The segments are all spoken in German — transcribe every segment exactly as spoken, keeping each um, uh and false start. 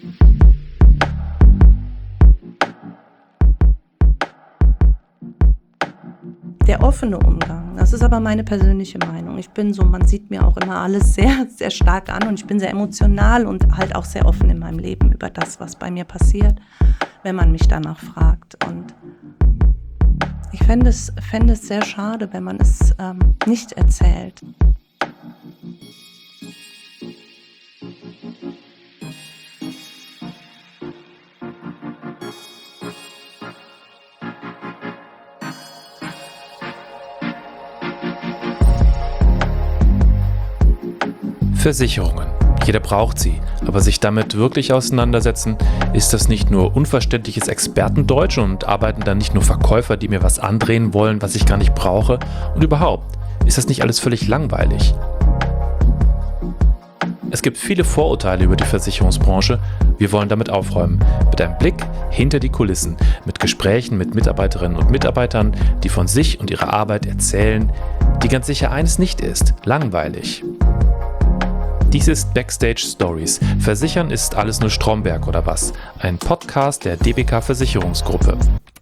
Der offene Umgang, das ist aber meine persönliche Meinung. Ich bin so, man sieht mir auch immer alles sehr, sehr stark an und ich bin sehr emotional und halt auch sehr offen in meinem Leben über das, was bei mir passiert, wenn man mich danach fragt. Und ich fände es, fände es sehr schade, wenn man es ähm, nicht erzählt. Versicherungen. Jeder braucht sie, aber sich damit wirklich auseinandersetzen, ist das nicht nur unverständliches Expertendeutsch und arbeiten dann nicht nur Verkäufer, die mir was andrehen wollen, was ich gar nicht brauche? Und überhaupt, ist das nicht alles völlig langweilig? Es gibt viele Vorurteile über die Versicherungsbranche. Wir wollen damit aufräumen. Mit einem Blick hinter die Kulissen, mit Gesprächen mit Mitarbeiterinnen und Mitarbeitern, die von sich und ihrer Arbeit erzählen, die ganz sicher eines nicht ist: langweilig. Dies ist Backstage Stories. Versichern ist alles nur Stromberg oder was? Ein Podcast der D B K Versicherungsgruppe.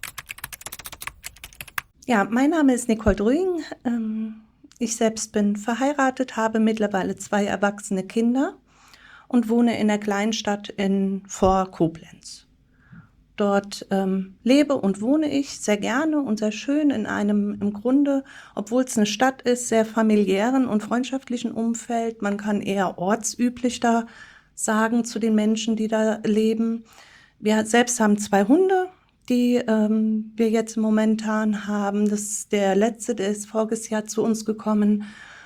Ja, mein Name ist Nicole Drüing. Ich selbst bin verheiratet, habe mittlerweile zwei erwachsene Kinder und wohne in der Kleinstadt in vor Koblenz. Dort ähm, lebe und wohne ich sehr gerne und sehr schön in einem, im Grunde, obwohl es eine Stadt ist, sehr familiären und freundschaftlichen Umfeld. Man kann eher ortsüblich da sagen zu den Menschen, die da leben. Wir selbst haben zwei Hunde, die ähm, wir jetzt momentan haben. Das ist der letzte, der ist voriges Jahr zu uns gekommen.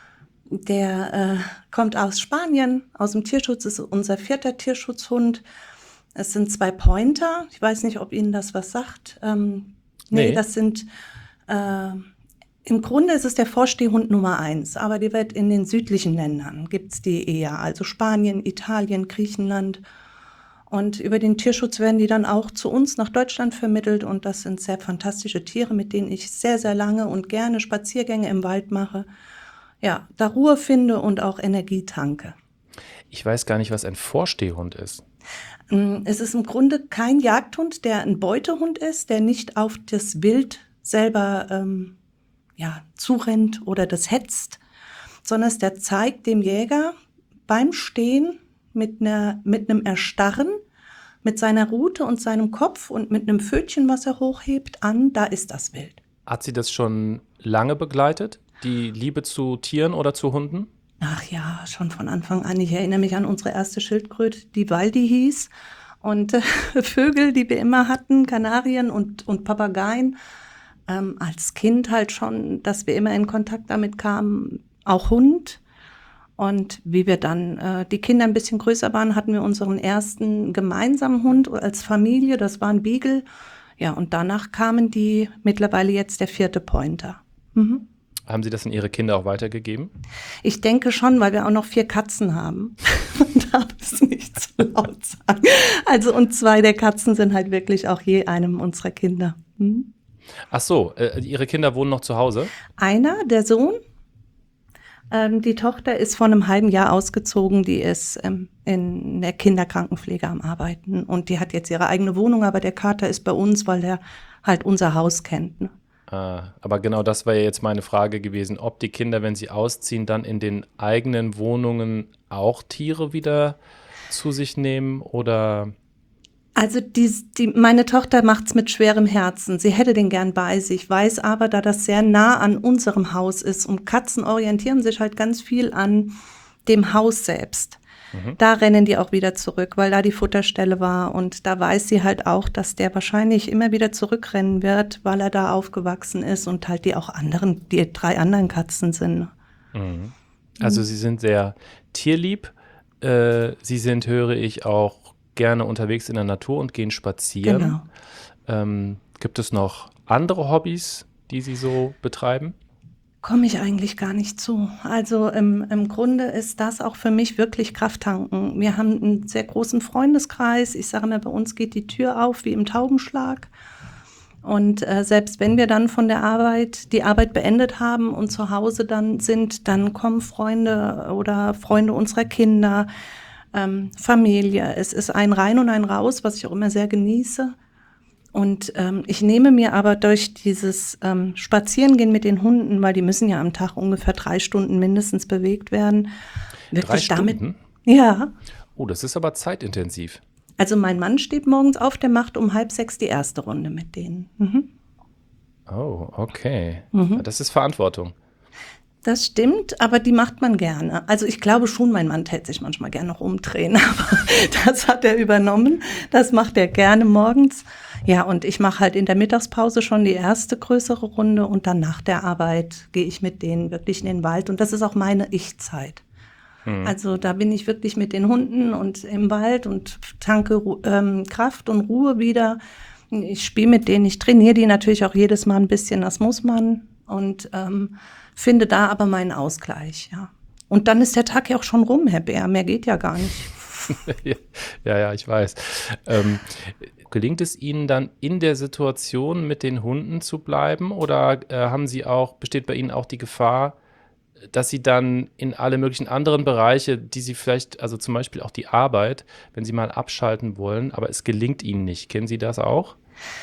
Der äh, kommt aus Spanien, aus dem Tierschutz, ist unser vierter Tierschutzhund. Es sind zwei Pointer. Ich weiß nicht, ob Ihnen das was sagt. Ähm, nee, nee, das sind, äh, im Grunde ist es der Vorstehhund Nummer eins, aber die wird in den südlichen Ländern, gibt's die eher, also Spanien, Italien, Griechenland. Und über den Tierschutz werden die dann auch zu uns nach Deutschland vermittelt und das sind sehr fantastische Tiere, mit denen ich sehr, sehr lange und gerne Spaziergänge im Wald mache. Ja, da Ruhe finde und auch Energie tanke. Ich weiß gar nicht, was ein Vorstehhund ist. Es ist im Grunde kein Jagdhund, der ein Beutehund ist, der nicht auf das Wild selber ähm, ja, zurennt oder das hetzt, sondern der zeigt dem Jäger beim Stehen mit, einer, mit einem Erstarren, mit seiner Rute und seinem Kopf und mit einem Pfötchen, was er hochhebt, an, da ist das Wild. Hat sie das schon lange begleitet, die Liebe zu Tieren oder zu Hunden? Ach ja, schon von Anfang an. Ich erinnere mich an unsere erste Schildkröte, die Waldi hieß. Und äh, Vögel, die wir immer hatten, Kanarien und, und Papageien. Ähm, als Kind halt schon, dass wir immer in Kontakt damit kamen, auch Hund. Und wie wir dann äh, die Kinder ein bisschen größer waren, hatten wir unseren ersten gemeinsamen Hund als Familie. Das war ein Beagle. Ja, und danach kamen die, mittlerweile jetzt der vierte Pointer. Mhm. Haben Sie das an Ihre Kinder auch weitergegeben? Ich denke schon, weil wir auch noch vier Katzen haben. Man darf es nicht zu laut sagen. Also und zwei der Katzen sind halt wirklich auch je einem unserer Kinder. Hm? Ach so, äh, Ihre Kinder wohnen noch zu Hause? Einer, der Sohn. Ähm, die Tochter ist vor einem halben Jahr ausgezogen. Die ist ähm, in der Kinderkrankenpflege am Arbeiten. Und die hat jetzt ihre eigene Wohnung, aber der Kater ist bei uns, weil der halt unser Haus kennt, ne? Ah, aber genau das war ja jetzt meine Frage gewesen, ob die Kinder, wenn sie ausziehen, dann in den eigenen Wohnungen auch Tiere wieder zu sich nehmen oder? Also die, die, meine Tochter macht's mit schwerem Herzen. Sie hätte den gern bei sich, weiß aber, da das sehr nah an unserem Haus ist und Katzen orientieren sich halt ganz viel an dem Haus selbst. Mhm. Da rennen die auch wieder zurück, weil da die Futterstelle war und da weiß sie halt auch, dass der wahrscheinlich immer wieder zurückrennen wird, weil er da aufgewachsen ist und halt die auch anderen, die drei anderen Katzen sind. Mhm. Also mhm. Sie sind sehr tierlieb, äh, Sie sind, höre ich, auch gerne unterwegs in der Natur und gehen spazieren. Genau. Ähm, gibt es noch andere Hobbys, die Sie so betreiben? Komme ich eigentlich gar nicht zu. Also im, im Grunde ist das auch für mich wirklich Krafttanken. Wir haben einen sehr großen Freundeskreis. Ich sage mal, bei uns geht die Tür auf wie im Taubenschlag. Und äh, selbst wenn wir dann von der Arbeit, die Arbeit beendet haben und zu Hause dann sind, dann kommen Freunde oder Freunde unserer Kinder. ähm, Familie. Es ist ein Rein und ein Raus, was ich auch immer sehr genieße. Und ähm, ich nehme mir aber durch dieses ähm, Spazierengehen mit den Hunden, weil die müssen ja am Tag ungefähr drei Stunden mindestens bewegt werden, wirklich Drei damit. Stunden? Ja, Oh, das ist aber zeitintensiv. also mein Mann steht morgens auf, der macht um halb sechs die erste Runde mit denen. Mhm. Oh, okay. Mhm. Ja, das ist Verantwortung. Das stimmt, aber die macht man gerne. Also ich glaube schon, mein Mann täte sich manchmal gerne noch umdrehen, aber das hat er übernommen. Das macht er gerne morgens. Ja, und ich mache halt in der Mittagspause schon die erste größere Runde und dann nach der Arbeit gehe ich mit denen wirklich in den Wald. Und das ist auch meine Ich-Zeit. Mhm. Also da bin ich wirklich mit den Hunden und im Wald und tanke Ru- ähm, Kraft und Ruhe wieder. Ich spiele mit denen, ich trainiere die natürlich auch jedes Mal ein bisschen, das muss man. Und ähm, finde da aber meinen Ausgleich, ja. Und dann ist der Tag ja auch schon rum, Herr Bär, mehr geht ja gar nicht. Ja, ja, ich weiß. Ähm, gelingt es Ihnen dann in der Situation mit den Hunden zu bleiben oder äh, haben Sie auch, besteht bei Ihnen auch die Gefahr, dass Sie dann in alle möglichen anderen Bereiche, die Sie vielleicht, also zum Beispiel auch die Arbeit, wenn Sie mal abschalten wollen, aber es gelingt Ihnen nicht. Kennen Sie das auch?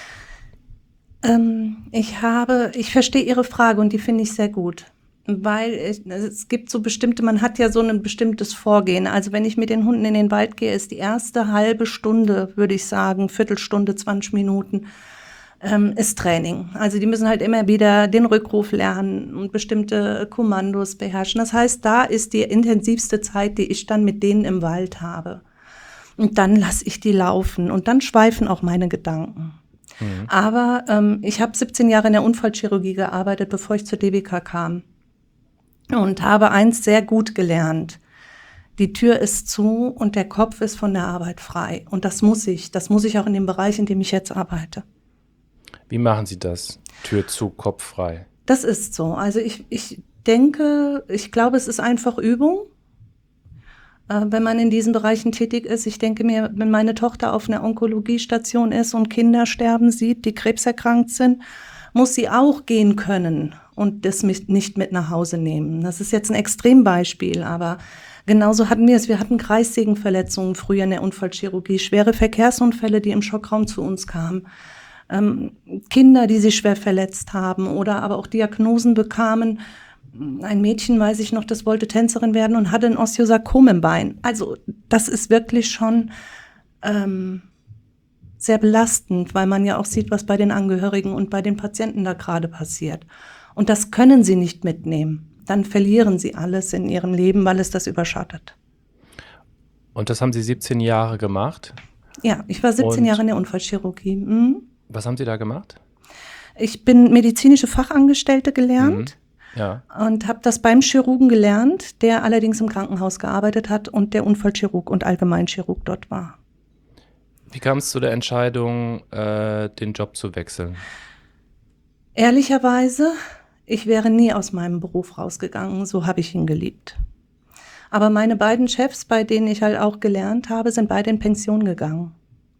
Ähm, ich habe, ich verstehe Ihre Frage und die finde ich sehr gut. Weil ich, es gibt so bestimmte, man hat ja so ein bestimmtes Vorgehen. Also wenn ich mit den Hunden in den Wald gehe, ist die erste halbe Stunde, würde ich sagen, Viertelstunde, zwanzig Minuten, ähm, ist Training. Also die müssen halt immer wieder den Rückruf lernen und bestimmte Kommandos beherrschen. Das heißt, da ist die intensivste Zeit, die ich dann mit denen im Wald habe. Und dann lasse ich die laufen und dann schweifen auch meine Gedanken. Mhm. Aber ähm, ich habe siebzehn Jahre in der Unfallchirurgie gearbeitet, bevor ich zur D B K kam. Und habe eins sehr gut gelernt. Die Tür ist zu und der Kopf ist von der Arbeit frei. Und das muss ich. Das muss ich auch in dem Bereich, in dem ich jetzt arbeite. Wie machen Sie das? Tür zu, Kopf frei. Das ist so. Also ich, ich denke, ich glaube, es ist einfach Übung, äh, wenn man in diesen Bereichen tätig ist. Ich denke mir, wenn meine Tochter auf einer Onkologiestation ist und Kinder sterben sieht, die krebserkrankt sind, muss sie auch gehen können und das mit, nicht mit nach Hause nehmen. Das ist jetzt ein Extrembeispiel, aber genauso hatten wir es. Wir hatten Kreissägenverletzungen früher in der Unfallchirurgie, schwere Verkehrsunfälle, die im Schockraum zu uns kamen. Ähm, Kinder, die sich schwer verletzt haben oder aber auch Diagnosen bekamen. Ein Mädchen, weiß ich noch, das wollte Tänzerin werden und hatte ein Osteosarkom im Bein. Also das ist wirklich schon ähm, sehr belastend, weil man ja auch sieht, was bei den Angehörigen und bei den Patienten da gerade passiert. Und das können sie nicht mitnehmen. Dann verlieren sie alles in ihrem Leben, weil es das überschattet. Und das haben Sie siebzehn Jahre gemacht? Ja, ich war siebzehn Und Jahre in der Unfallchirurgie. Mhm. was haben Sie da gemacht? Ich bin medizinische Fachangestellte gelernt. Mhm. Ja. Und habe das beim Chirurgen gelernt, der allerdings im Krankenhaus gearbeitet hat und der Unfallchirurg und Allgemeinchirurg dort war. Wie kam es zu der Entscheidung, äh, den Job zu wechseln? Ehrlicherweise, ich wäre nie aus meinem Beruf rausgegangen, so habe ich ihn geliebt. Aber meine beiden Chefs, bei denen ich halt auch gelernt habe, sind beide in Pension gegangen.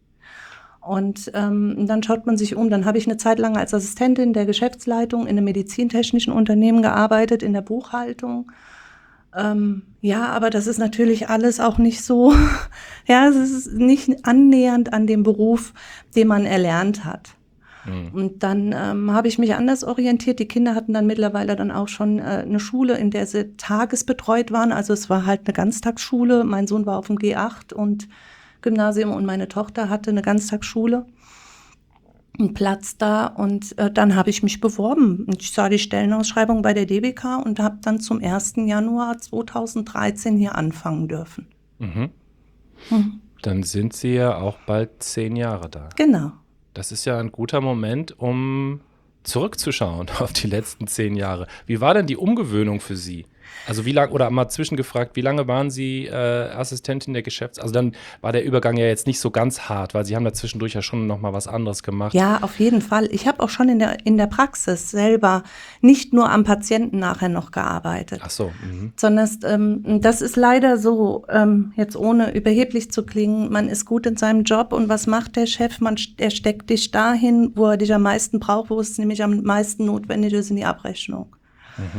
Und ähm, dann schaut man sich um. Dann habe ich eine Zeit lang als Assistentin der Geschäftsleitung in einem medizintechnischen Unternehmen gearbeitet, in der Buchhaltung. Ähm, ja, aber das ist natürlich alles auch nicht so, ja, es ist nicht annähernd an dem Beruf, den man erlernt hat. Mhm. Und dann ähm, habe ich mich anders orientiert. Die Kinder hatten dann mittlerweile dann auch schon äh, eine Schule, in der sie tagesbetreut waren. Also es war halt eine Ganztagsschule. Mein Sohn war auf dem G acht und Gymnasium und meine Tochter hatte eine Ganztagsschule, einen Platz da und äh, dann habe ich mich beworben. Ich sah die Stellenausschreibung bei der D B K und habe dann zum ersten Januar zweitausenddreizehn hier anfangen dürfen. Mhm. Mhm. Dann sind Sie ja auch bald zehn Jahre da. Genau. Das ist ja ein guter Moment, um zurückzuschauen auf die letzten zehn Jahre. Wie war denn die Umgewöhnung für Sie? Also wie lange, oder mal zwischengefragt, wie lange waren Sie äh, Assistentin der Geschäfts-, also dann war der Übergang ja jetzt nicht so ganz hart, weil Sie haben da zwischendurch ja schon noch mal was anderes gemacht. Ja, auf jeden Fall. Ich habe auch schon in der, in der Praxis selber nicht nur am Patienten nachher noch gearbeitet. Ach so. Mhm. Sondern ähm, das ist leider so, ähm, jetzt ohne überheblich zu klingen, man ist gut in seinem Job und was macht der Chef? Man, er steckt dich dahin, wo er dich am meisten braucht, wo es nämlich am meisten notwendig ist, in die Abrechnung. Mhm.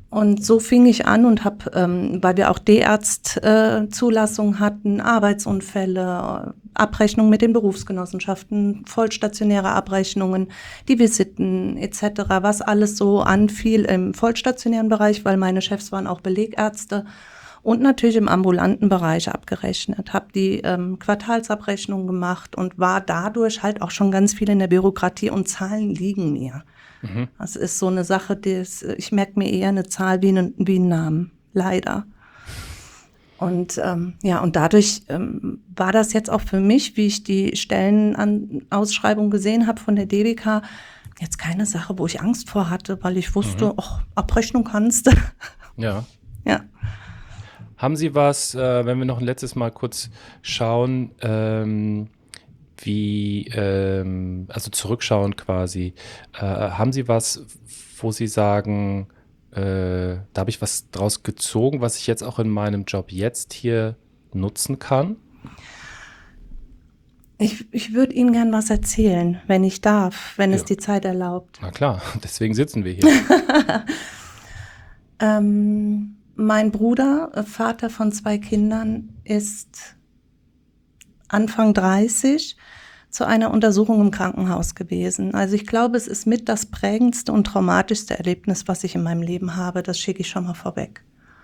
Und so fing ich an und habe, ähm, weil wir auch D-Arzt-Zulassung äh, hatten, Arbeitsunfälle, Abrechnungen mit den Berufsgenossenschaften, vollstationäre Abrechnungen, die Visiten et cetera, was alles so anfiel im vollstationären Bereich, weil meine Chefs waren auch Belegärzte und natürlich im ambulanten Bereich abgerechnet. Habe die ähm, Quartalsabrechnung gemacht und war dadurch halt auch schon ganz viel in der Bürokratie und Zahlen liegen mir. Mhm. Das ist so eine Sache, die ist, ich merke mir eher eine Zahl wie, eine, wie einen Namen, leider. Und ähm, ja, und dadurch ähm, war das jetzt auch für mich, wie ich die Stellenausschreibung gesehen habe von der D B K, jetzt keine Sache, wo ich Angst vor hatte, weil ich wusste, mhm. ach, Abrechnung kannst du. Ja. Ja. Haben Sie was, äh, wenn wir noch ein letztes Mal kurz schauen, ähm, wie, ähm, also zurückschauen quasi, äh, haben Sie was, wo Sie sagen, äh, da habe ich was draus gezogen, was ich jetzt auch in meinem Job jetzt hier nutzen kann? Ich, ich würde Ihnen gern was erzählen, wenn ich darf, wenn ja. es die Zeit erlaubt. Na klar, deswegen sitzen wir hier. ähm, mein Bruder, Vater von zwei Kindern, ist Anfang dreißig zu einer Untersuchung im Krankenhaus gewesen. Also ich glaube, es ist mit das prägendste und traumatischste Erlebnis, was ich in meinem Leben habe. Das schicke ich schon mal vorweg.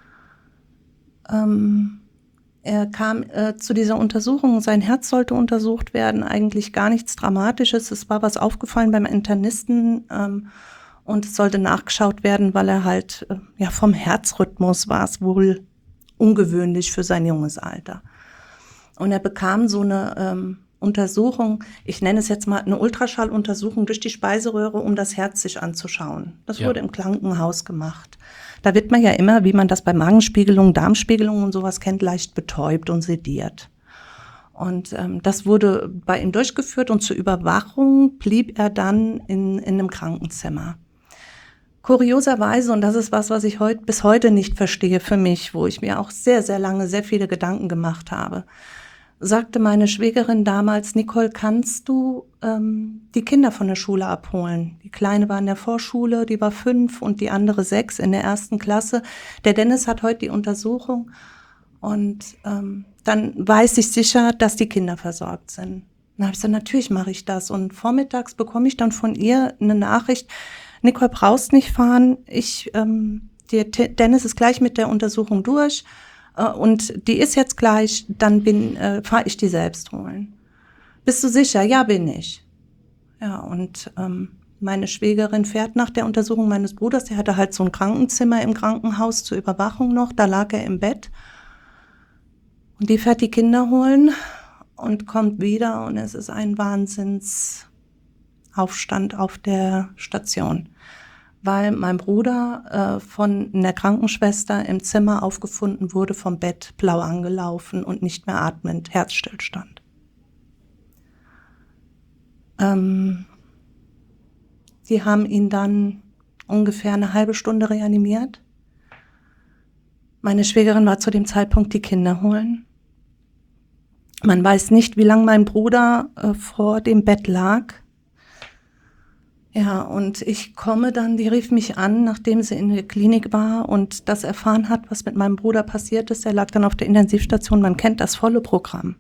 Ähm, er kam äh, zu dieser Untersuchung, sein Herz sollte untersucht werden, eigentlich gar nichts Dramatisches. Es war was aufgefallen beim Internisten ähm, und es sollte nachgeschaut werden, weil er halt, äh, ja, vom Herzrhythmus war es wohl ungewöhnlich für sein junges Alter. Und er bekam so eine ähm, Untersuchung, ich nenne es jetzt mal eine Ultraschalluntersuchung durch die Speiseröhre, um das Herz sich anzuschauen. Das ja. wurde im Krankenhaus gemacht. Da wird man ja immer, wie man das bei Magenspiegelungen, Darmspiegelungen und sowas kennt, leicht betäubt und sediert. Und ähm, das wurde bei ihm durchgeführt und zur Überwachung blieb er dann in, in einem Krankenzimmer. Kurioserweise, und das ist was, was ich heut, bis heute nicht verstehe für mich, wo ich mir auch sehr, sehr lange sehr viele Gedanken gemacht habe, sagte meine Schwägerin damals, Nicole, kannst du ähm, die Kinder von der Schule abholen? Die Kleine war in der Vorschule, die war fünf und die andere sechs in der ersten Klasse. Der Dennis hat heute die Untersuchung und ähm, dann weiß ich sicher, dass die Kinder versorgt sind. Dann habe ich gesagt, natürlich mache ich das. Und vormittags bekomme ich dann von ihr eine Nachricht, Nicole, brauchst nicht fahren, ich, ähm, der Dennis ist gleich mit der Untersuchung durch. Und die ist jetzt gleich, dann bin, äh, fahre ich die selbst holen. Bist du sicher? Ja, bin ich. Ja, und ähm, meine Schwägerin fährt nach der Untersuchung meines Bruders, der hatte halt so ein Krankenzimmer im Krankenhaus zur Überwachung noch, da lag er im Bett. Und die fährt die Kinder holen und kommt wieder und es ist ein Wahnsinnsaufstand auf der Station. Weil mein Bruder äh, von einer Krankenschwester im Zimmer aufgefunden wurde, vom Bett blau angelaufen und nicht mehr atmend, Herzstillstand. Ähm, die haben ihn dann ungefähr eine halbe Stunde reanimiert. Meine Schwägerin war zu dem Zeitpunkt die Kinder holen. Man weiß nicht, wie lange mein Bruder äh, vor dem Bett lag. Ja, und ich komme dann, die rief mich an, nachdem sie in der Klinik war und das erfahren hat, was mit meinem Bruder passiert ist. Er lag dann auf der Intensivstation, man kennt das volle Programm.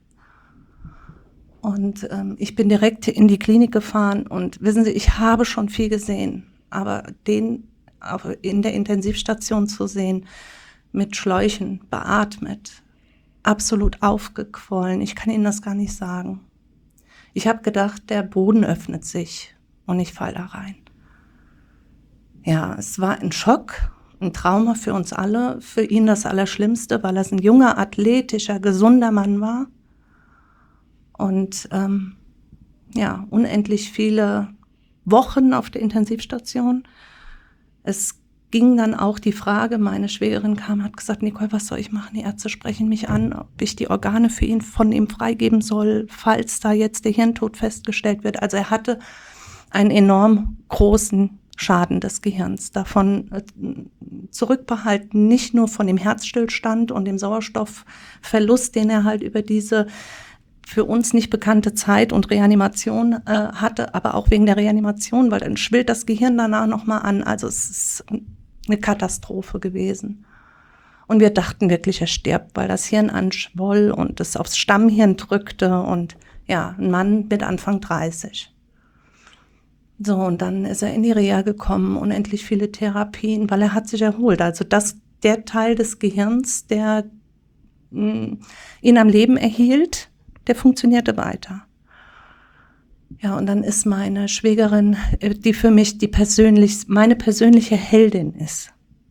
Und ähm, ich bin direkt in die Klinik gefahren und wissen Sie, ich habe schon viel gesehen, aber den auf, in der Intensivstation zu sehen, mit Schläuchen, beatmet, absolut aufgequollen, ich kann Ihnen das gar nicht sagen. Ich habe gedacht, der Boden öffnet sich. Und ich falle da rein. Ja, es war ein Schock, ein Trauma für uns alle, für ihn das Allerschlimmste, weil er ein junger, athletischer, gesunder Mann war. Und ähm, ja, unendlich viele Wochen auf der Intensivstation. Es ging dann auch die Frage, meine Schwägerin kam und hat gesagt, Nicole, was soll ich machen? Die Ärzte sprechen mich an, ob ich die Organe für ihn von ihm freigeben soll, falls da jetzt der Hirntod festgestellt wird. Also er hatte einen enorm großen Schaden des Gehirns. Davon äh, zurückbehalten, nicht nur von dem Herzstillstand und dem Sauerstoffverlust, den er halt über diese für uns nicht bekannte Zeit und Reanimation äh, hatte, aber auch wegen der Reanimation, weil dann schwillt das Gehirn danach nochmal an. Also es ist eine Katastrophe gewesen. Und wir dachten wirklich, er stirbt, weil das Hirn anschwoll und es aufs Stammhirn drückte. Und ja, ein Mann mit Anfang dreißig. So, und dann ist er in die Reha gekommen, unendlich viele Therapien, weil er hat sich erholt. Also das, der Teil des Gehirns, der mh, ihn am Leben erhielt, der funktionierte weiter. Ja, und dann ist meine Schwägerin, die für mich die persönlich, meine persönliche Heldin ist,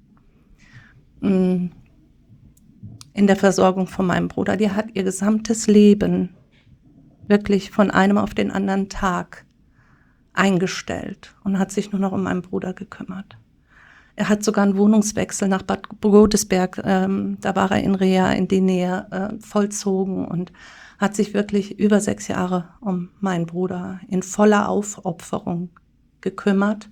mh, in der Versorgung von meinem Bruder. Die hat ihr gesamtes Leben wirklich von einem auf den anderen Tag eingestellt und hat sich nur noch um meinen Bruder gekümmert. Er hat sogar einen Wohnungswechsel nach Bad Godesberg, ähm, da war er in Reha in die Nähe, äh, vollzogen und hat sich wirklich über sechs Jahre um meinen Bruder in voller Aufopferung gekümmert,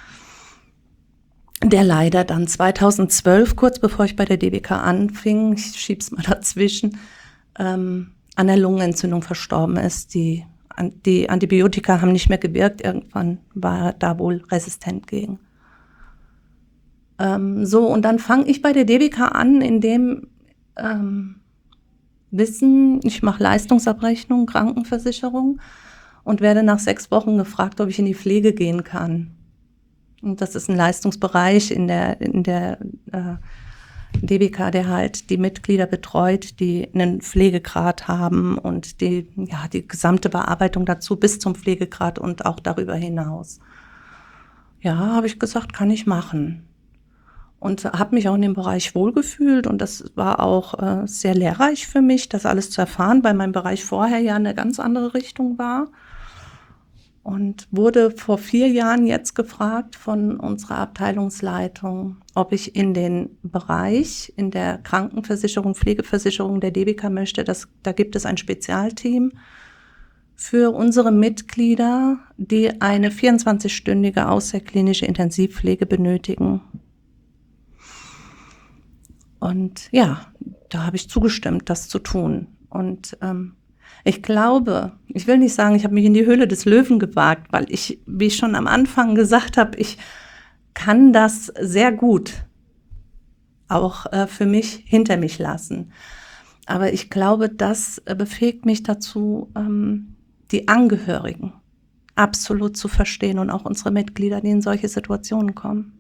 der leider dann zweitausendzwölf, kurz bevor ich bei der D B K anfing, ich schieb's mal dazwischen, ähm, an der Lungenentzündung verstorben ist. Die, die Antibiotika haben nicht mehr gewirkt, irgendwann war er da wohl resistent gegen. Ähm, so, und dann fange ich bei der D B K an, in dem ähm, Wissen, ich mache Leistungsabrechnung, Krankenversicherung und werde nach sechs Wochen gefragt, ob ich in die Pflege gehen kann. Und das ist ein Leistungsbereich in der, in der äh, D B K, der halt die Mitglieder betreut, die einen Pflegegrad haben und die, ja, die gesamte Bearbeitung dazu bis zum Pflegegrad und auch darüber hinaus. Ja, habe ich gesagt, kann ich machen. Und habe mich auch in dem Bereich wohlgefühlt und das war auch äh, sehr lehrreich für mich, das alles zu erfahren, weil mein Bereich vorher ja eine ganz andere Richtung war. Und wurde vor vier Jahren jetzt gefragt von unserer Abteilungsleitung, ob ich in den Bereich, in der Krankenversicherung, Pflegeversicherung der D B K möchte. Das, da gibt es ein Spezialteam für unsere Mitglieder, die eine vierundzwanzigstündige außerklinische Intensivpflege benötigen. Und ja, da habe ich zugestimmt, das zu tun. Und ähm, ich glaube, ich will nicht sagen, ich habe mich in die Höhle des Löwen gewagt, weil ich, wie ich schon am Anfang gesagt habe, ich kann das sehr gut auch äh, für mich hinter mich lassen. Aber ich glaube, das äh, befähigt mich dazu, ähm, die Angehörigen absolut zu verstehen und auch unsere Mitglieder, die in solche Situationen kommen.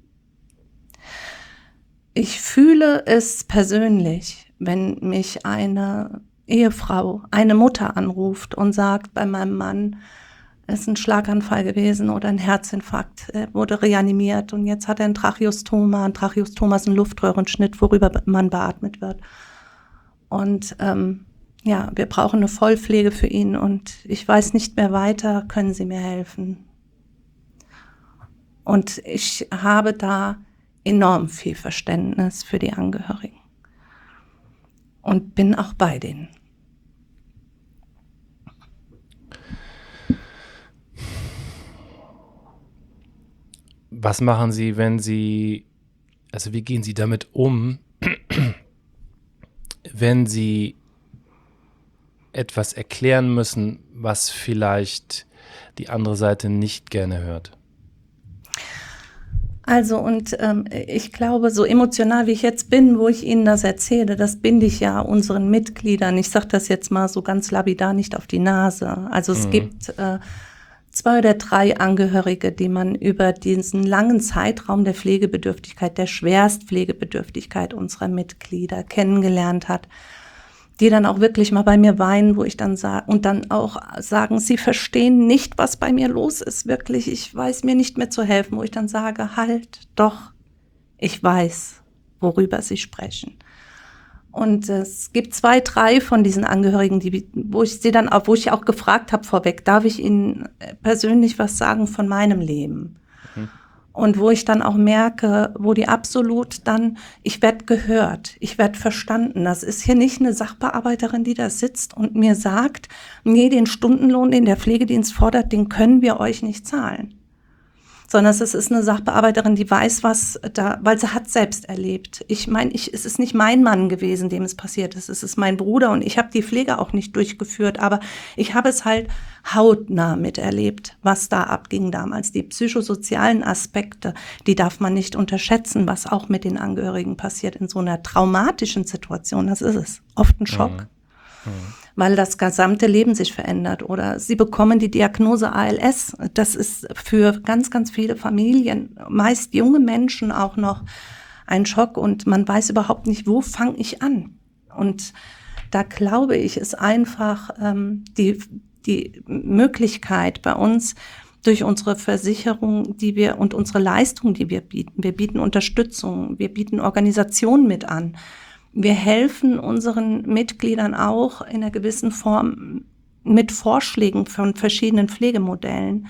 Ich fühle es persönlich, wenn mich eine Ehefrau, eine Mutter anruft und sagt, bei meinem Mann ist ein Schlaganfall gewesen oder ein Herzinfarkt, er wurde reanimiert und jetzt hat er ein Tracheostoma. Ein Tracheostoma ist ein Luftröhrenschnitt, worüber man beatmet wird. Und ähm, ja, wir brauchen eine Vollpflege für ihn und ich weiß nicht mehr weiter, können Sie mir helfen? Und ich habe da enorm viel Verständnis für die Angehörigen und bin auch bei denen. Was machen Sie, wenn Sie, also wie gehen Sie damit um, wenn Sie etwas erklären müssen, was vielleicht die andere Seite nicht gerne hört? Also und ähm, ich glaube, so emotional wie ich jetzt bin, wo ich Ihnen das erzähle, das binde ich ja unseren Mitgliedern, ich sage das jetzt mal so ganz lapidar, nicht auf die Nase. Also es mhm. gibt äh, zwei oder drei Angehörige, die man über diesen langen Zeitraum der Pflegebedürftigkeit, der Schwerstpflegebedürftigkeit unserer Mitglieder kennengelernt hat, die dann auch wirklich mal bei mir weinen, wo ich dann sage, und dann auch sagen, sie verstehen nicht, was bei mir los ist, wirklich, ich weiß mir nicht mehr zu helfen, wo ich dann sage, halt, doch, ich weiß, worüber sie sprechen. Und es gibt zwei, drei von diesen Angehörigen, die, wo ich sie dann auch, wo ich auch gefragt habe vorweg, darf ich Ihnen persönlich was sagen von meinem Leben? Mhm. Und wo ich dann auch merke, wo die absolut dann, ich werde gehört, ich werde verstanden. Das ist hier nicht eine Sachbearbeiterin, die da sitzt und mir sagt, nee, den Stundenlohn, den der Pflegedienst fordert, den können wir euch nicht zahlen. sondern es ist eine Sachbearbeiterin, die weiß, was da, weil sie hat selbst erlebt. Ich meine, ich, es ist nicht mein Mann gewesen, dem es passiert ist. Es ist mein Bruder und ich habe die Pflege auch nicht durchgeführt, aber ich habe es halt hautnah miterlebt, was da abging damals. Die psychosozialen Aspekte, die darf man nicht unterschätzen, was auch mit den Angehörigen passiert in so einer traumatischen Situation. Das ist es. Oft ein Schock. Mhm. Mhm. Weil das gesamte Leben sich verändert. Oder sie bekommen die Diagnose A L S. Das ist für ganz, ganz viele Familien, meist junge Menschen auch noch ein Schock. Und man weiß überhaupt nicht, wo fange ich an? Und da glaube ich, ist einfach ähm, die, die Möglichkeit bei uns durch unsere Versicherung, die wir und unsere Leistung, die wir bieten. Wir bieten Unterstützung, wir bieten Organisationen mit an. Wir helfen unseren Mitgliedern auch in einer gewissen Form mit Vorschlägen von verschiedenen Pflegemodellen,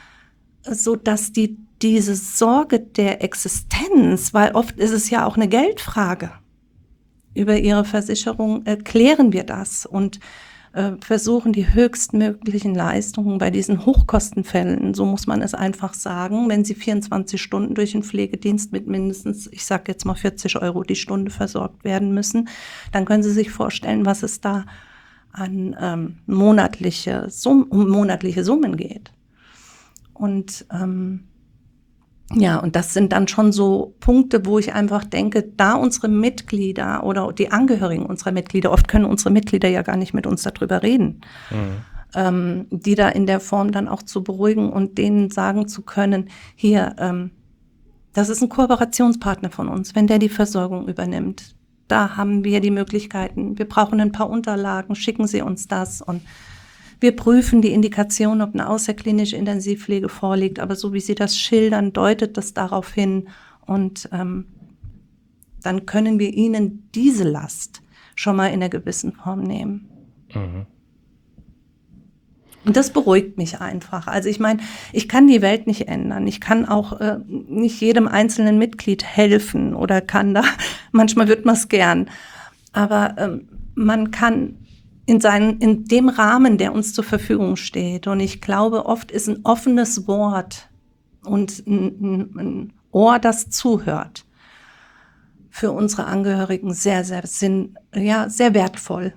so dass die diese Sorge der Existenz, weil oft ist es ja auch eine Geldfrage, über ihre Versicherung äh, klären wir das und äh, versuchen die höchstmöglichen Leistungen bei diesen Hochkostenfällen, so muss man es einfach sagen, wenn sie vierundzwanzig Stunden durch den Pflegedienst mit mindestens, ich sage jetzt mal vierzig Euro die Stunde versorgt werden müssen, dann können Sie sich vorstellen, was es da an ähm, monatliche, Sum- um monatliche Summen geht. Und ähm, ja, und das sind dann schon so Punkte, wo ich einfach denke, da unsere Mitglieder oder die Angehörigen unserer Mitglieder, oft können unsere Mitglieder ja gar nicht mit uns darüber reden, mhm. ähm, die da in der Form dann auch zu beruhigen und denen sagen zu können, hier, ähm, das ist ein Kooperationspartner von uns, wenn der die Versorgung übernimmt. Da haben wir die Möglichkeiten, wir brauchen ein paar Unterlagen, schicken Sie uns das und wir prüfen die Indikation, ob eine außerklinische Intensivpflege vorliegt, aber so wie Sie das schildern, deutet das darauf hin und ähm, dann können wir Ihnen diese Last schon mal in einer gewissen Form nehmen. Mhm. Und das beruhigt mich einfach. Also ich meine, ich kann die Welt nicht ändern. Ich kann auch äh, nicht jedem einzelnen Mitglied helfen oder kann da, manchmal wird man es gern, aber ähm, man kann in seinen, in dem Rahmen, der uns zur Verfügung steht. Und ich glaube, oft ist ein offenes Wort und ein, ein Ohr, das zuhört, für unsere Angehörigen sehr, sehr sinn, ja, sehr wertvoll.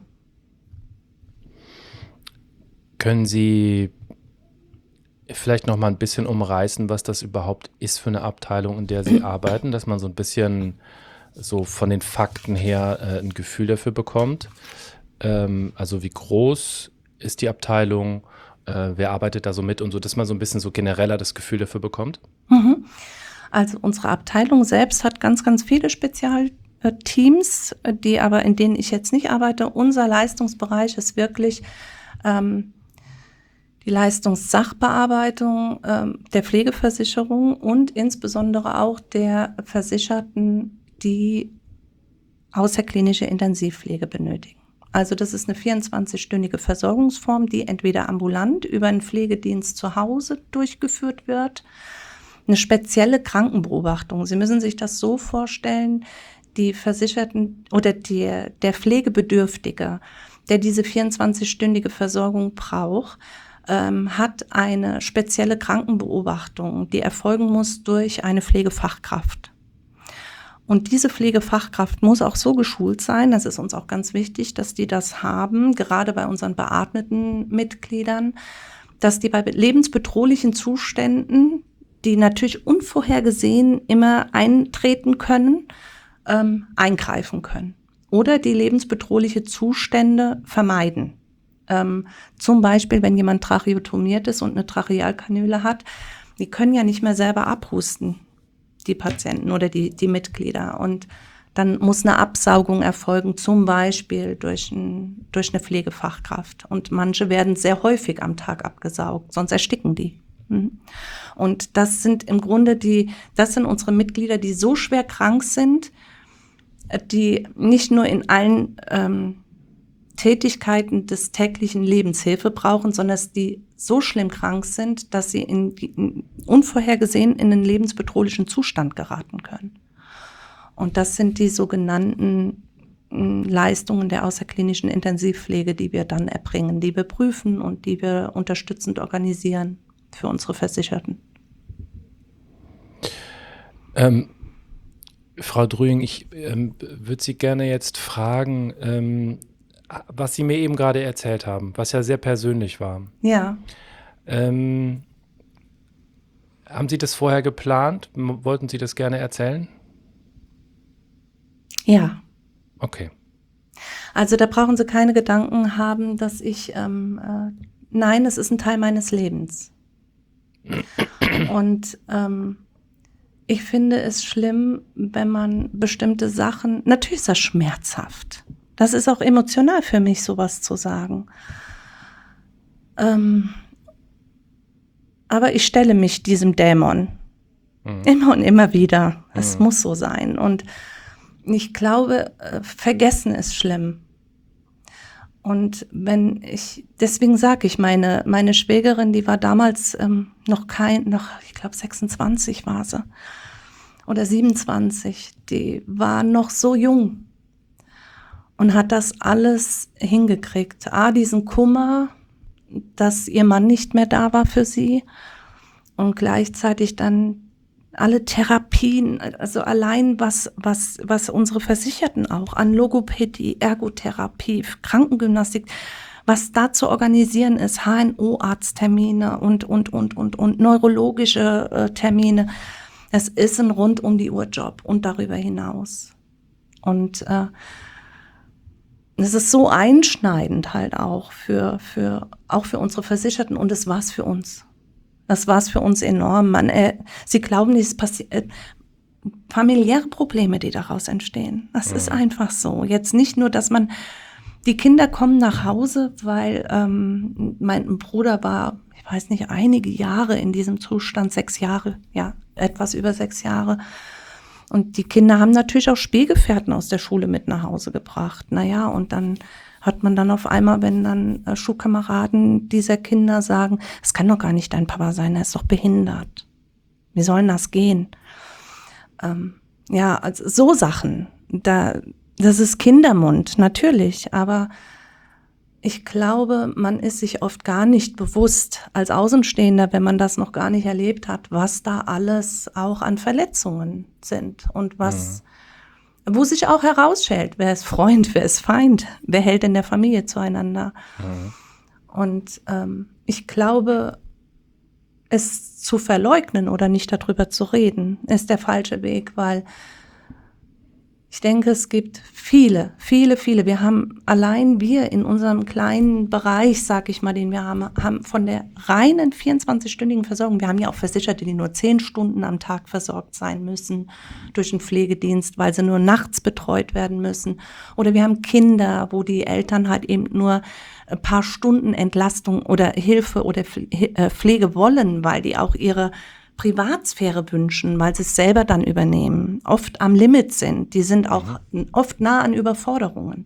Können Sie vielleicht noch mal ein bisschen umreißen, was das überhaupt ist für eine Abteilung, in der Sie arbeiten, dass man so ein bisschen so von den Fakten her äh, ein Gefühl dafür bekommt? Also wie groß ist die Abteilung, äh, wer arbeitet da so mit und so, dass man so ein bisschen so genereller das Gefühl dafür bekommt? Also unsere Abteilung selbst hat ganz, ganz viele Spezialteams, die aber, in denen ich jetzt nicht arbeite. Unser Leistungsbereich ist wirklich ähm, die Leistungssachbearbeitung ähm, der Pflegeversicherung und insbesondere auch der Versicherten, die außerklinische Intensivpflege benötigen. Also das ist eine vierundzwanzig-stündige Versorgungsform, die entweder ambulant über einen Pflegedienst zu Hause durchgeführt wird. Eine spezielle Krankenbeobachtung. Sie müssen sich das so vorstellen, die Versicherten oder die, der Pflegebedürftige, der diese vierundzwanzig-stündige Versorgung braucht, ähm, hat eine spezielle Krankenbeobachtung, die erfolgen muss durch eine Pflegefachkraft. Und diese Pflegefachkraft muss auch so geschult sein, das ist uns auch ganz wichtig, dass die das haben, gerade bei unseren beatmeten Mitgliedern, dass die bei lebensbedrohlichen Zuständen, die natürlich unvorhergesehen immer eintreten können, ähm, eingreifen können. Oder die lebensbedrohliche Zustände vermeiden. Ähm, zum Beispiel, wenn jemand tracheotomiert ist und eine Trachealkanüle hat, die können ja nicht mehr selber abhusten, die Patienten oder die, die Mitglieder. Und dann muss eine Absaugung erfolgen, zum Beispiel durch, ein, durch eine Pflegefachkraft. Und manche werden sehr häufig am Tag abgesaugt, sonst ersticken die. Und das sind im Grunde die, das sind unsere Mitglieder, die so schwer krank sind, die nicht nur in allen ähm, Tätigkeiten des täglichen Lebens Hilfe brauchen, sondern dass die so schlimm krank sind, dass sie in, in unvorhergesehen in einen lebensbedrohlichen Zustand geraten können. Und das sind die sogenannten Leistungen der außerklinischen Intensivpflege, die wir dann erbringen, die wir prüfen und die wir unterstützend organisieren für unsere Versicherten. Ähm, Frau Drüing, ich ähm, würde Sie gerne jetzt fragen, ähm, was Sie mir eben gerade erzählt haben, was ja sehr persönlich war. Ja. Ähm, haben Sie das vorher geplant? M- Wollten Sie das gerne erzählen? Ja. Okay. Also da brauchen Sie keine Gedanken haben, dass ich, ähm, äh, nein, es ist ein Teil meines Lebens. Und ähm, ich finde es schlimm, wenn man bestimmte Sachen, natürlich ist das schmerzhaft. Das ist auch emotional für mich, sowas zu sagen. Ähm, aber ich stelle mich diesem Dämon. Mhm. Immer und immer wieder. Es Mhm. muss so sein. Und ich glaube, äh, vergessen ist schlimm. Und wenn ich, deswegen sage ich, meine, meine Schwägerin, die war damals ähm, noch kein, noch, ich glaube sechsundzwanzig war sie. Oder siebenundzwanzig. Die war noch so jung. Und hat das alles hingekriegt. A, diesen Kummer, dass ihr Mann nicht mehr da war für sie. Und gleichzeitig dann alle Therapien, also allein was, was, was unsere Versicherten auch an Logopädie, Ergotherapie, Krankengymnastik, was da zu organisieren ist, H N O-Arzttermine und, und, und, und, und neurologische äh, Termine. Es ist ein rund um die Uhr Job und darüber hinaus. Und äh, es ist so einschneidend halt auch für, für, auch für unsere Versicherten und es war's für uns. Das war es für uns enorm. Man, äh, Sie glauben nicht, es passiert äh, familiäre Probleme, die daraus entstehen. Das mhm. ist einfach so. Jetzt nicht nur, dass man, die Kinder kommen nach Hause, weil ähm, mein Bruder war, ich weiß nicht, einige Jahre in diesem Zustand, sechs Jahre, ja, etwas über sechs Jahre. Und die Kinder haben natürlich auch Spielgefährten aus der Schule mit nach Hause gebracht. Naja, und dann hat man dann auf einmal, wenn dann äh, Schulkameraden dieser Kinder sagen, es kann doch gar nicht dein Papa sein, er ist doch behindert. Wie soll denn das gehen? Ähm, ja, also so Sachen, da, das ist Kindermund, natürlich, aber ich glaube, man ist sich oft gar nicht bewusst als Außenstehender, wenn man das noch gar nicht erlebt hat, was da alles auch an Verletzungen sind und was, mhm. wo sich auch herausstellt, wer ist Freund, wer ist Feind, wer hält in der Familie zueinander. Mhm. Und ähm, ich glaube, es zu verleugnen oder nicht darüber zu reden, ist der falsche Weg, weil ich denke, es gibt viele, viele, viele. Wir haben allein wir in unserem kleinen Bereich, sag ich mal, den wir haben, haben von der reinen vierundzwanzig-stündigen Versorgung, wir haben ja auch Versicherte, die nur zehn Stunden am Tag versorgt sein müssen durch einen Pflegedienst, weil sie nur nachts betreut werden müssen. Oder wir haben Kinder, wo die Eltern halt eben nur ein paar Stunden Entlastung oder Hilfe oder Pflege wollen, weil die auch ihre Privatsphäre wünschen, weil sie es selber dann übernehmen, oft am Limit sind. Die sind auch mhm. oft nah an Überforderungen.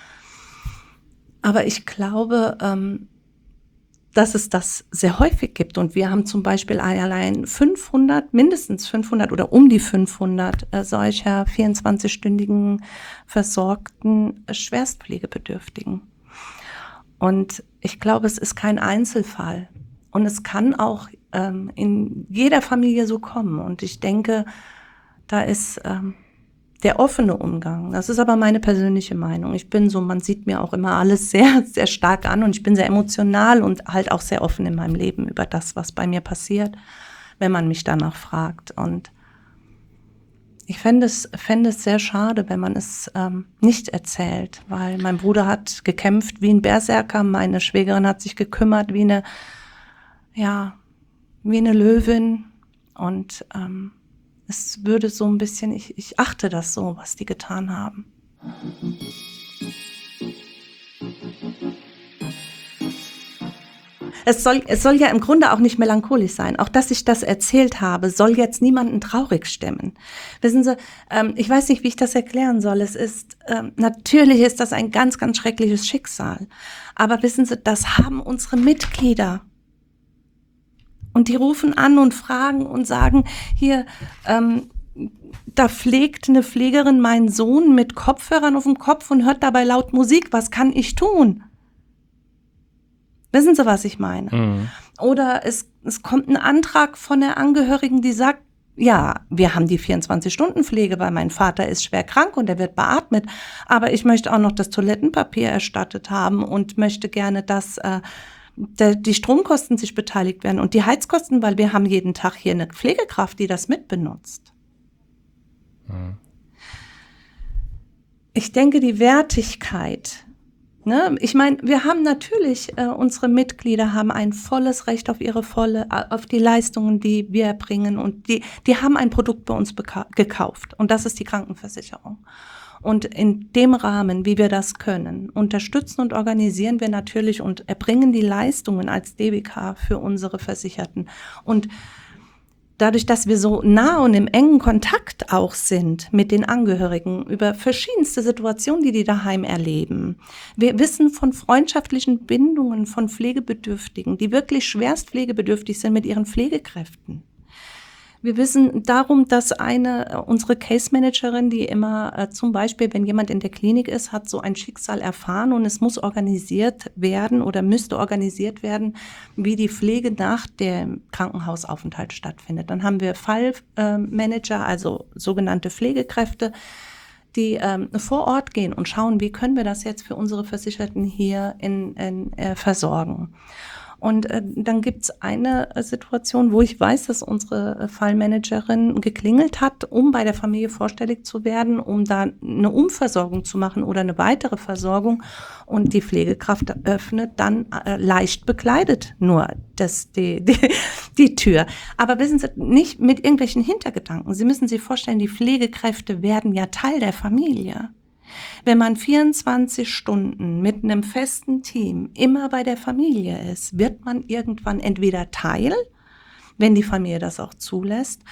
Aber ich glaube, ähm, dass es das sehr häufig gibt. Und wir haben zum Beispiel allein fünfhundert, mindestens fünfhundert oder um die fünfhundert äh, solcher vierundzwanzig-stündigen versorgten äh, Schwerstpflegebedürftigen. Und ich glaube, es ist kein Einzelfall. Und es kann auch ähm, in jeder Familie so kommen. Und ich denke, da ist ähm, der offene Umgang. Das ist aber meine persönliche Meinung. Ich bin so, man sieht mir auch immer alles sehr, sehr stark an. Und ich bin sehr emotional und halt auch sehr offen in meinem Leben über das, was bei mir passiert, wenn man mich danach fragt. Und ich fände es, fände es sehr schade, wenn man es ähm, nicht erzählt. Weil mein Bruder hat gekämpft wie ein Berserker. Meine Schwägerin hat sich gekümmert wie eine ja, wie eine Löwin und ähm, es würde so ein bisschen, ich, ich achte das so, was die getan haben. Es soll, es soll ja im Grunde auch nicht melancholisch sein. Auch dass ich das erzählt habe, soll jetzt niemanden traurig stimmen. Wissen Sie, ähm, ich weiß nicht, wie ich das erklären soll. Es ist, ähm, natürlich ist das ein ganz, ganz schreckliches Schicksal. Aber wissen Sie, das haben unsere Mitglieder. Und die rufen an und fragen und sagen, hier, ähm, da pflegt eine Pflegerin meinen Sohn mit Kopfhörern auf dem Kopf und hört dabei laut Musik. Was kann ich tun? Wissen Sie, was ich meine? Mhm. Oder es, es kommt ein Antrag von der Angehörigen, die sagt, ja, wir haben die vierundzwanzig-Stunden-Pflege, weil mein Vater ist schwer krank und er wird beatmet. Aber ich möchte auch noch das Toilettenpapier erstattet haben und möchte gerne, dass äh, der, die Stromkosten sich beteiligt werden und die Heizkosten, weil wir haben jeden Tag hier eine Pflegekraft, die das mitbenutzt. Mhm. Ich denke, die Wertigkeit, ne? Ich meine, wir haben natürlich, äh, unsere Mitglieder haben ein volles Recht auf ihre volle, auf die Leistungen, die wir erbringen und die, die haben ein Produkt bei uns beka- gekauft und das ist die Krankenversicherung. Und in dem Rahmen, wie wir das können, unterstützen und organisieren wir natürlich und erbringen die Leistungen als D B K für unsere Versicherten. Und dadurch, dass wir so nah und im engen Kontakt auch sind mit den Angehörigen über verschiedenste Situationen, die die daheim erleben. Wir wissen von freundschaftlichen Bindungen von Pflegebedürftigen, die wirklich schwerst pflegebedürftig sind mit ihren Pflegekräften. Wir wissen darum, dass eine, unsere Case Managerin, die immer äh, zum Beispiel, wenn jemand in der Klinik ist, hat so ein Schicksal erfahren und es muss organisiert werden oder müsste organisiert werden, wie die Pflege nach dem Krankenhausaufenthalt stattfindet. Dann haben wir Fallmanager, äh, also sogenannte Pflegekräfte, die ähm, vor Ort gehen und schauen, wie können wir das jetzt für unsere Versicherten hier in, in, äh, versorgen. Und äh, dann gibt's eine äh, Situation, wo ich weiß, dass unsere äh, Fallmanagerin geklingelt hat, um bei der Familie vorstellig zu werden, um da eine Umversorgung zu machen oder eine weitere Versorgung. Und die Pflegekraft öffnet dann äh, leicht bekleidet nur das, die, die, die Tür. Aber wissen Sie, nicht mit irgendwelchen Hintergedanken. Sie müssen sich vorstellen, die Pflegekräfte werden ja Teil der Familie. Wenn man vierundzwanzig Stunden mit einem festen Team immer bei der Familie ist, wird man irgendwann entweder Teil, wenn die Familie das auch zulässt,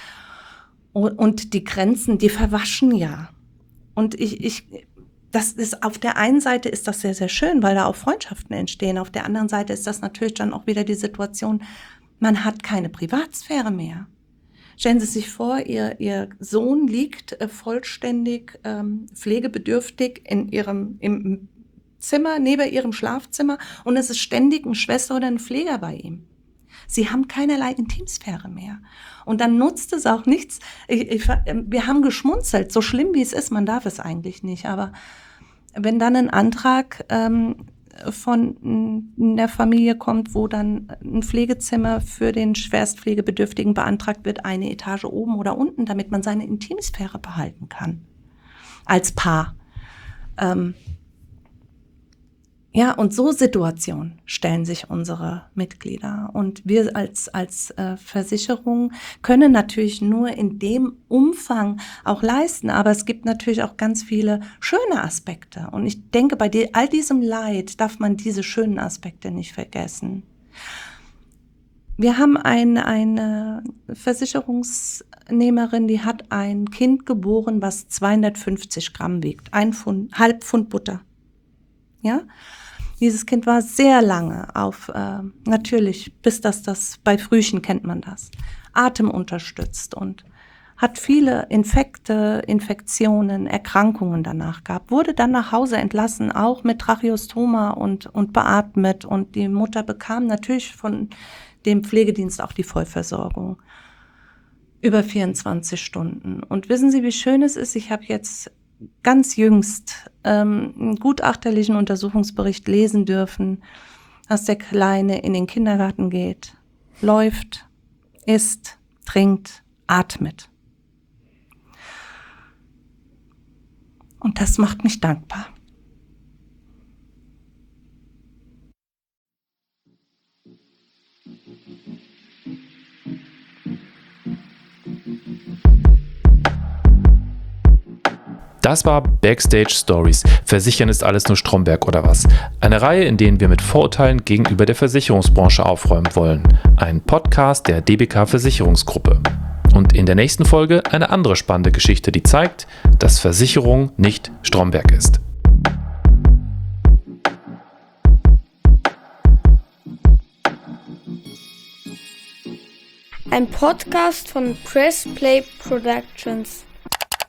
und die Grenzen, die verwaschen ja. Und ich, ich, das ist, auf der einen Seite ist das sehr, sehr schön, weil da auch Freundschaften entstehen. Auf der anderen Seite ist das natürlich dann auch wieder die Situation, man hat keine Privatsphäre mehr. Stellen Sie sich vor, Ihr, Ihr Sohn liegt äh, vollständig ähm, pflegebedürftig in Ihrem im Zimmer, neben Ihrem Schlafzimmer und es ist ständig eine Schwester oder ein Pfleger bei ihm. Sie haben keinerlei Intimsphäre mehr. Und dann nutzt es auch nichts. Ich, ich, wir haben geschmunzelt, so schlimm wie es ist, man darf es eigentlich nicht. Aber wenn dann ein Antrag ähm, von der Familie kommt, wo dann ein Pflegezimmer für den Schwerstpflegebedürftigen beantragt wird, eine Etage oben oder unten, damit man seine Intimsphäre behalten kann. Als Paar. Ähm ja, und so Situationen stellen sich unsere Mitglieder. Und wir als, als äh, Versicherung können natürlich nur in dem Umfang auch leisten. Aber es gibt natürlich auch ganz viele schöne Aspekte. Und ich denke, bei die, all diesem Leid darf man diese schönen Aspekte nicht vergessen. Wir haben ein, eine Versicherungsnehmerin, die hat ein Kind geboren, was zweihundertfünfzig Gramm wiegt. Ein Pfund, halb Pfund Butter. Ja? Dieses Kind war sehr lange auf, äh, natürlich, bis das das, bei Frühchen kennt man das, atemunterstützt und hat viele Infekte, Infektionen, Erkrankungen danach gehabt, wurde dann nach Hause entlassen, auch mit Tracheostoma und, und beatmet und die Mutter bekam natürlich von dem Pflegedienst auch die Vollversorgung über vierundzwanzig Stunden. Und wissen Sie, wie schön es ist? Ich habe jetzt ganz jüngst ähm, einen gutachterlichen Untersuchungsbericht lesen dürfen, dass der Kleine in den Kindergarten geht, läuft, isst, trinkt, atmet. Und das macht mich dankbar. Das war Backstage Stories. Versichern ist alles nur Stromberg oder was? Eine Reihe, in denen wir mit Vorurteilen gegenüber der Versicherungsbranche aufräumen wollen. Ein Podcast der D B K Versicherungsgruppe. Und in der nächsten Folge eine andere spannende Geschichte, die zeigt, dass Versicherung nicht Stromberg ist. Ein Podcast von Press Play Productions.